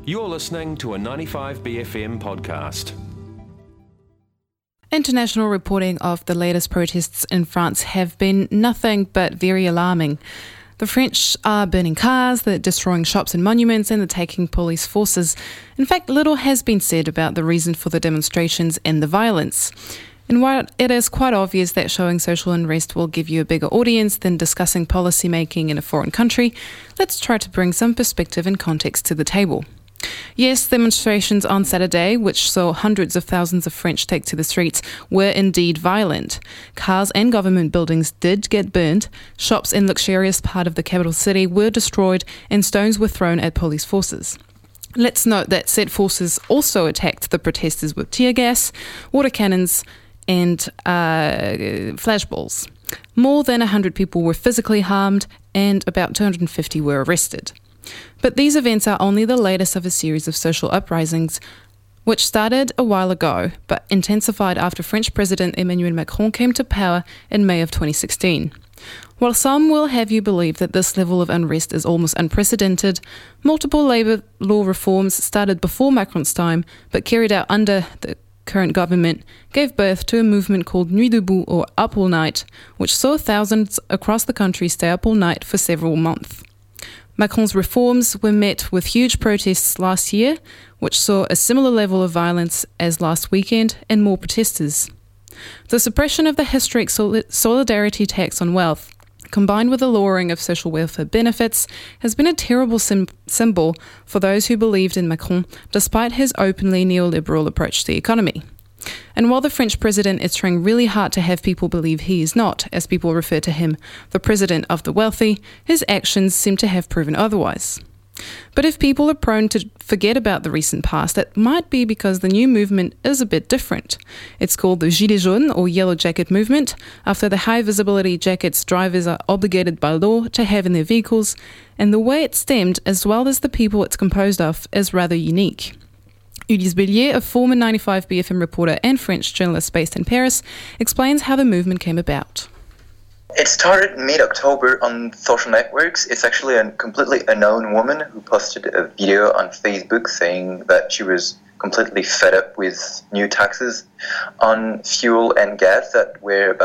You're listening to a 95BFM podcast. International reporting of the latest protests in France have been nothing but very alarming. The French are burning cars, they're destroying shops and monuments, and they're taking police forces. In fact, little has been said about the reason for the demonstrations and the violence. And while it is quite obvious that showing social unrest will give you a bigger audience than discussing policy making in a foreign country, let's try to bring some perspective and context to the table. Yes, demonstrations on Saturday, which saw hundreds of thousands of French take to the streets, were indeed violent. Cars and government buildings did get burned, shops in luxurious part of the capital city were destroyed, and stones were thrown at police forces. Let's note that said forces also attacked the protesters with tear gas, water cannons, and flashballs. More than 100 people were physically harmed, and about 250 were arrested. But these events are only the latest of a series of social uprisings, which started a while ago, but intensified after French President Emmanuel Macron came to power in May of 2016. While some will have you believe that this level of unrest is almost unprecedented, multiple labour law reforms started before Macron's time, but carried out under the current government, gave birth to a movement called Nuit debout, or Up All Night, which saw thousands across the country stay up all night for several months. Macron's reforms were met with huge protests last year, which saw a similar level of violence as last weekend and more protesters. The suppression of the historic solidarity tax on wealth, combined with the lowering of social welfare benefits, has been a terrible symbol for those who believed in Macron, despite his openly neoliberal approach to the economy. And while the French president is trying really hard to have people believe he is not, as people refer to him, the president of the wealthy, his actions seem to have proven otherwise. But if people are prone to forget about the recent past, that might be because the new movement is a bit different. It's called the Gilets jaunes, or Yellow Jacket movement, after the high visibility jackets drivers are obligated by law to have in their vehicles, and the way it's stemmed, as well as the people it's composed of, is rather unique. Ulysse Bellier, a former 95BFM reporter and French journalist based in Paris, explains how the movement came about. It started mid-October on social networks. It's actually a completely unknown woman who posted a video on Facebook saying that she was completely fed up with new taxes on fuel and gas that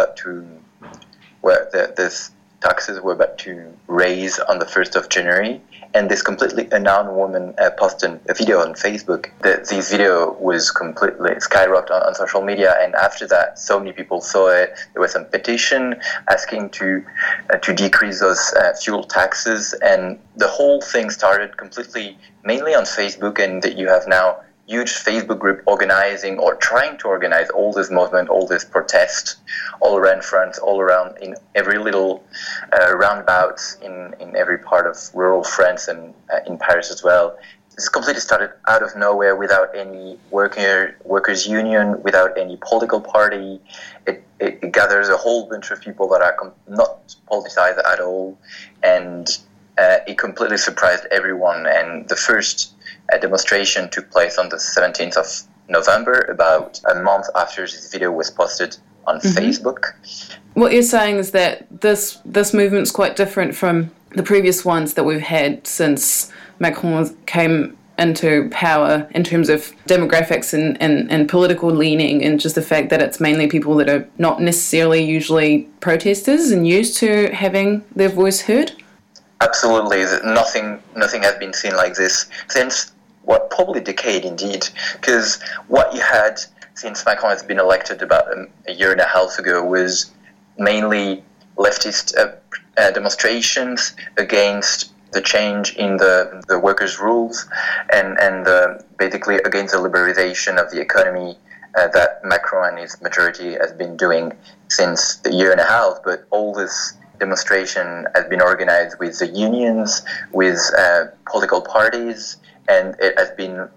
these taxes were about to raise on the 1st of January. And this completely unknown woman posted a video on Facebook. This video was completely skyrocketed on social media, and after that, so many people saw it. There was some petition asking to decrease those fuel taxes, and the whole thing started completely mainly on Facebook, and that you have now huge Facebook group organizing or trying to organize all this movement, all this protest, all around France, all around in every little roundabouts in every part of rural France and in Paris as well. This completely started out of nowhere without any workers' union, without any political party. It gathers a whole bunch of people that are not politicized at all, and it completely surprised everyone. And the first demonstration took place on the 17th of November, about a month after this video was posted on Facebook. What you're saying is that this movement's quite different from the previous ones that we've had since Macron came into power in terms of demographics and political leaning, and just the fact that it's mainly people that are not necessarily usually protesters and used to having their voice heard? Absolutely. Nothing has been seen like this since probably a decade indeed, because what you had since Macron has been elected about a year and a half ago was mainly leftist demonstrations against the change in the workers' rules and basically against the liberalization of the economy that Macron and his majority has been doing since a year and a half. But all this demonstration has been organized with the unions, with political parties, and it has been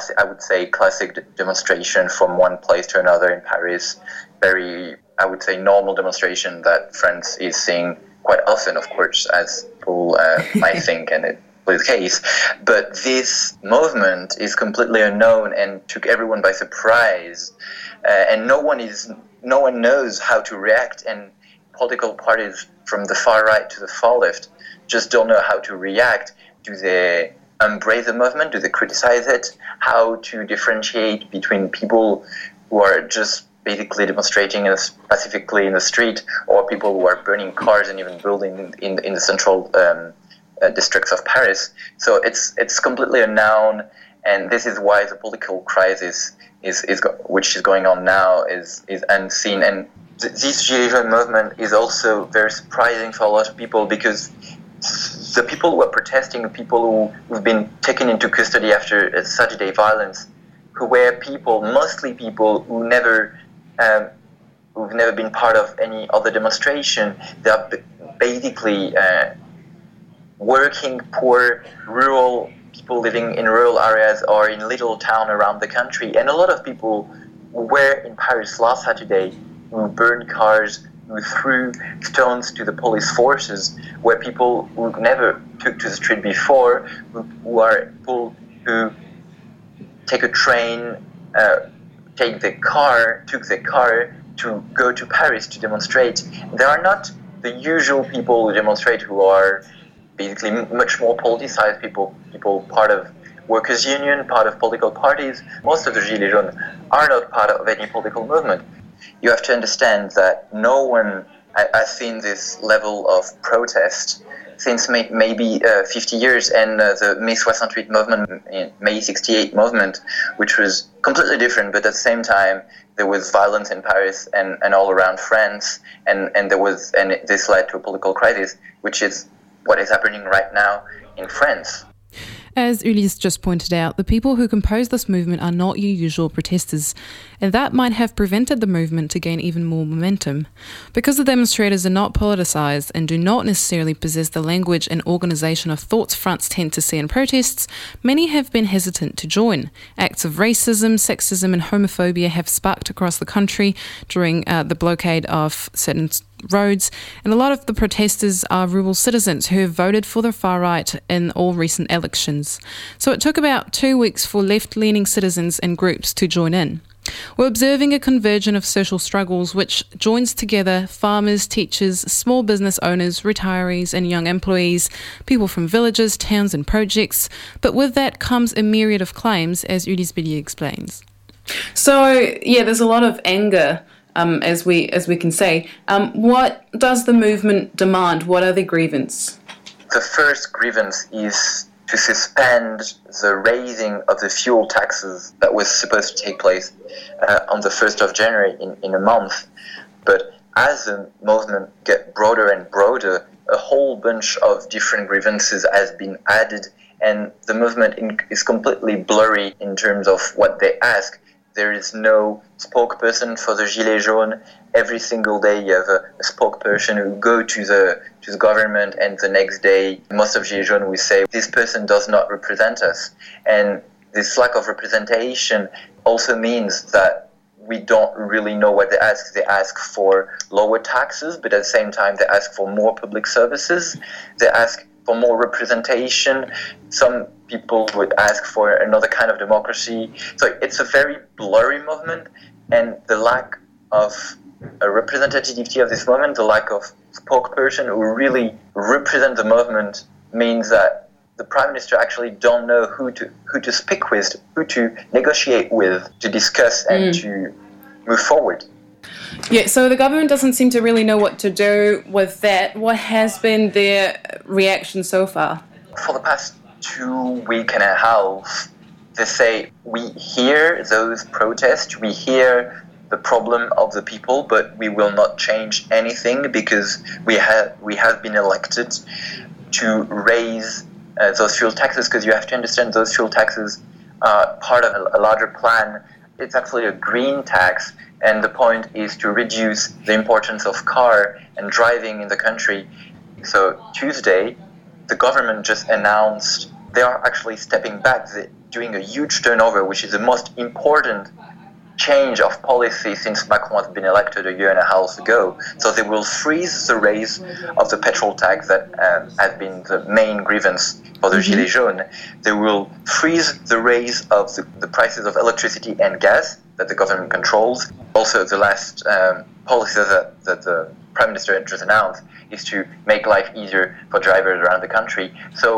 classic demonstration from one place to another in Paris. Very, I would say, normal demonstration that France is seeing quite often, of course, as people might think, and it was the case. But this movement is completely unknown and took everyone by surprise, and no one knows how to react. And political parties from the far right to the far left just don't know how to react. Do they embrace the movement? Do they criticize it? How to differentiate between people who are just basically demonstrating pacifically in the street, or people who are burning cars and even building in the central districts of Paris? So it's completely unknown, and this is why the political crisis which is going on now is unseen. And this Gilets jaunes movement is also very surprising for a lot of people, because the people who are protesting, the people who've been taken into custody after Saturday violence, who were mostly people who've never been part of any other demonstration. They are basically working, poor, rural people living in rural areas or in little town around the country. And a lot of people who were in Paris last Saturday, who burned cars, who threw stones to the police forces, were people who never took to the street before, who are people who take a train, took the car to go to Paris to demonstrate. They are not the usual people who demonstrate, who are basically much more politicized people part of workers' union, part of political parties. Most of the Gilets jaunes are not part of any political movement. You have to understand that no one has seen this level of protest since maybe 50 years, and the Mai 68 movement, May 68 movement, which was completely different, but at the same time there was violence in Paris and all around France, and this led to a political crisis, which is what is happening right now in France. As Ulysse just pointed out, the people who compose this movement are not your usual protesters, and that might have prevented the movement to gain even more momentum. Because the demonstrators are not politicised and do not necessarily possess the language and organisation of thoughts fronts tend to see in protests, many have been hesitant to join. Acts of racism, sexism and homophobia have sparked across the country during the blockade of certain roads, and a lot of the protesters are rural citizens who have voted for the far right in all recent elections. So it took about 2 weeks for left-leaning citizens and groups to join in. We're observing a convergence of social struggles which joins together farmers, teachers, small business owners, retirees and young employees, people from villages, towns and projects, but with that comes a myriad of claims, as Ulysse Bélier explains. So, there's a lot of anger as we can say. What does the movement demand? What are the grievances? The first grievance is to suspend the raising of the fuel taxes that was supposed to take place on the 1st of January in a month. But as the movement gets broader and broader, a whole bunch of different grievances has been added, and the movement is completely blurry in terms of what they ask. There is no spokesperson for the Gilets jaunes. Every single day you have a spokesperson who go to the government, and the next day most of Gilets jaunes will say, this person does not represent us. And this lack of representation also means that we don't really know what they ask. They ask for lower taxes, but at the same time they ask for more public services. They ask for more representation. Some people would ask for another kind of democracy. So it's a very blurry movement, and the lack of a representativity of this movement, the lack of spokesperson who really represent the movement, means that the Prime Minister actually don't know who to speak with, who to negotiate with, to discuss and to move forward. Yeah, so the government doesn't seem to really know what to do with that. What has been their reaction so far? For the past 2 weeks and a half, they say, we hear those protests, we hear the problem of the people, but we will not change anything because we have been elected to raise those fuel taxes, because you have to understand those fuel taxes are part of a larger plan. It's actually a green tax, and the point is to reduce the importance of car and driving in the country. So Tuesday, the government just announced they are actually stepping back. They're doing a huge turnover, which is the most important change of policy since Macron has been elected a year and a half ago. So they will freeze the raise of the petrol tax that has been the main grievance for the Gilets jaunes. They will freeze the raise of the prices of electricity and gas that the government controls. Also, the last policy that the Prime Minister just announced is to make life easier for drivers around the country. So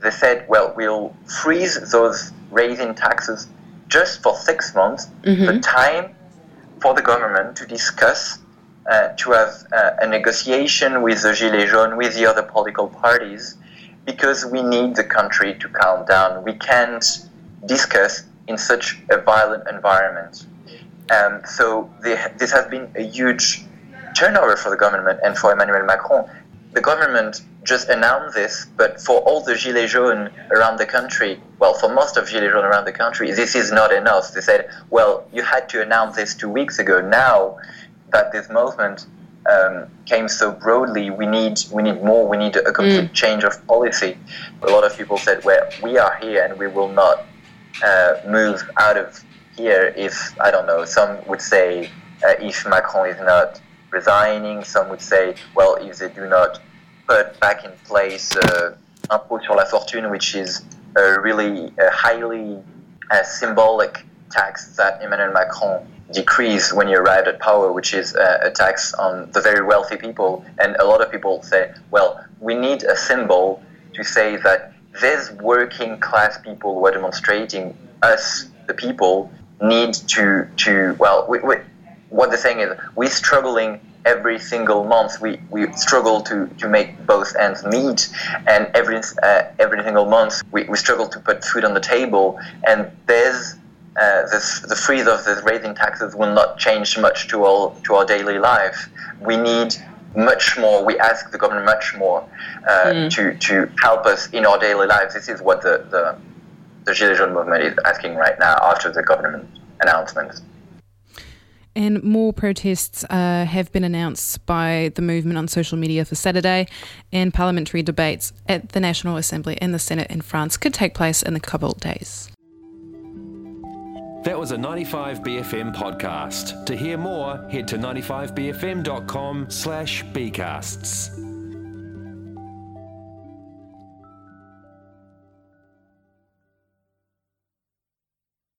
they said, well, we'll freeze those raising taxes just for 6 months, the time for the government to discuss, to have a negotiation with the Gilets jaunes, with the other political parties, because we need the country to calm down. We can't discuss in such a violent environment. So this has been a huge turnover for the government and for Emmanuel Macron. The government just announced this, but for all the Gilets jaunes around the country, well, for most of Gilets jaunes around the country, this is not enough. They said, well, you had to announce this 2 weeks ago. Now that this movement came so broadly, we need more. We need a complete change of policy. A lot of people said, well, we are here and we will not move out of here if, I don't know, some would say if Macron is not resigning, some would say, well, if they do not put back in place impôt sur la fortune, which is a really highly symbolic tax that Emmanuel Macron decreased when he arrived at power, which is a tax on the very wealthy people. And a lot of people say, well, we need a symbol to say that these working class people who are demonstrating, us, the people, need to well, what they're saying is, we're struggling every single month. We struggle to make both ends meet, and every single month we struggle to put food on the table. And there's the freeze of the raising taxes will not change much to our daily life. We need much more. We ask the government much more to help us in our daily lives. This is what the Gilets jaunes movement is asking right now after the government announcement. And more protests have been announced by the movement on social media for Saturday, and parliamentary debates at the National Assembly and the Senate in France could take place in a couple of days. That was a 95BFM podcast. To hear more, head to 95bfm.com/bcasts.